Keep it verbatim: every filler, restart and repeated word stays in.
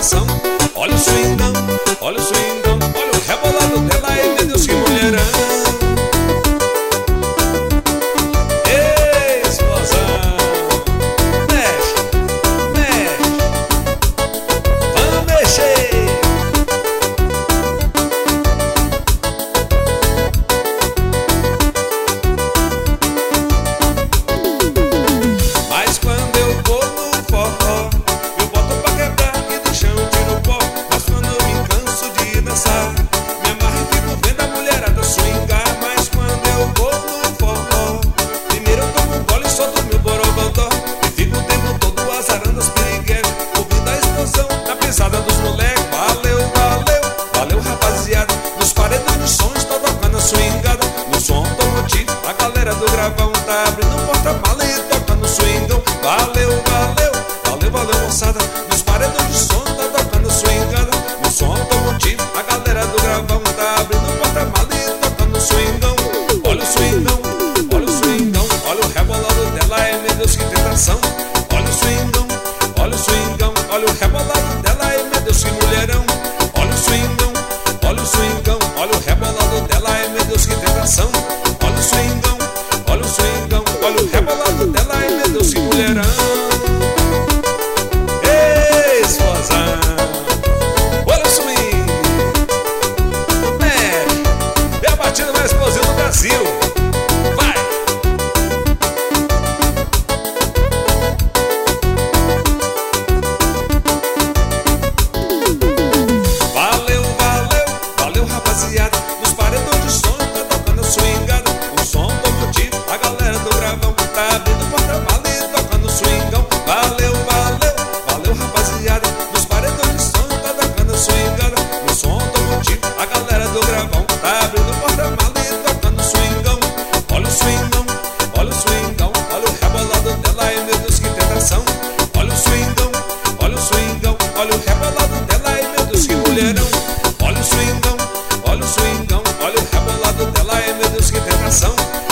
tentação. Olha o swingão, olha o swingão, olha o rebolado dela, ai meu Deus, que mulherão. Ei, explosão, mexe, mexe, vamos mexer. Mas quando eu vou no forró, eu boto pra quebrar e do chão tiro o pó. Mas quando eu me canso de dançar, me amarro e fico vendo a mulherada swingar. Mas quando eu vou no forró, primeiro eu tomo um gole e solto meu borobodó, e fico o tempo todo azarando as piriguetes, ouvindo a explosão na pisada dos moleques. Valeu, valeu, valeu rapaziada, nos paredões do som está tocando a swingada. No som automotivo, a galera do gravão tá abrindo o porta-mala e tocando o swingão. Valeu, valeu, valeu, valeu moçada, nos paredões de som tá tocando swingada. No som automotivo, a galera do gravão tá abrindo o porta-mala e tocando swingão. Olha o swingão, olha o swingão, olha o rebolado dela, ai meu Deus, que tentação. Olha o swingão, olha o swingão, olha o rebolado dela, ai meu Deus, que mulherão. Olha o swingão, olha o swingão, olha o rebolado dela, ai meu Deus, que tentação. Olha o swingão, olha o swingão, olha o rebolado dela, ai meu Deus, que mulherão. Ei, explosão, olha o swing, é, é a batida mais explosiva do Brasil. Vai! Valeu, valeu, valeu rapaziada, nos paredões de som tá tocando a swingada. O som automotivo, a galera do gravão tá abrindo o porta-mala e tocando swingão. Valeu, valeu, valeu rapaziada, nos paredões de som tá tocando a swingada. No som automotivo, a galera do gravão tá abrindo o porta-mala e tocando swingão. Olha o swingão, olha o swingão, olha o rebolado dela, ai meu Deus, que tentação. Olha o swingão, olha o swingão, olha o rebolado dela, ai meu Deus, que mulherão. Olha o swingão, olha o swingão, olha o rebolado dela, ai meu Deus, que tentação.